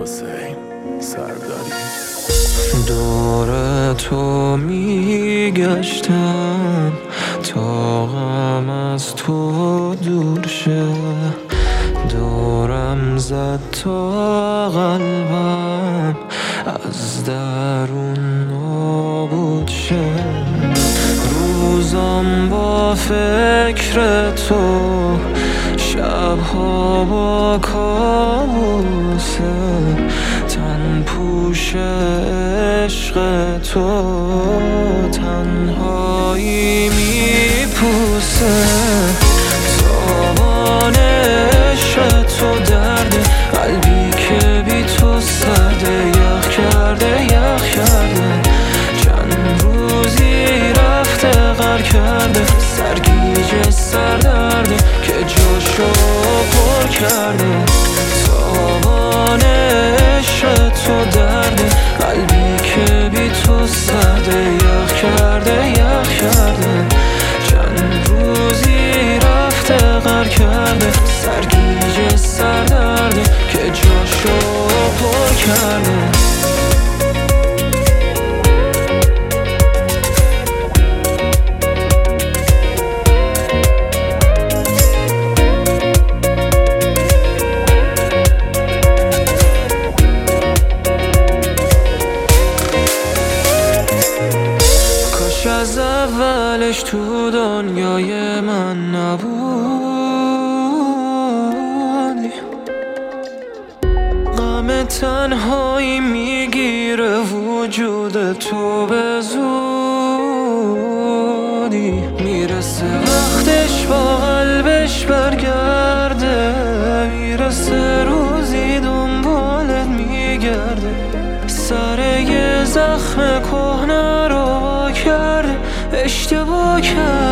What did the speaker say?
حسین سرداری. دور تو میگشتم تا غم از تو دور شه، دورم زد تا قلبم از درون نابود شه. روزم با فکر تو، شبها با کابوسه، تن پوش عشق تو تنهایی میپوسه. تابان عشق تو درده، قلبی که بی تو سرده، یخ کرده یخ کرده. چند روزی رفته غر کرده، سرگیجه سردرده که جاشو پر کرده. تابان عشق تو درده، قلبی که بی تو سرده، یخ کرده یخ کرده. چند روزی رفته غر کرده، سرگیجه سردرده که جاشو پر کرده. از اولش تو دنیای من نبودی، غم تنهایی میگیره وجود تو به زودی. میرسه وقتش با قلبش برگرده، میرسه روزی دنبالت میگرده، سر یه زخم کهنه رو کرده، اشتباه کرده.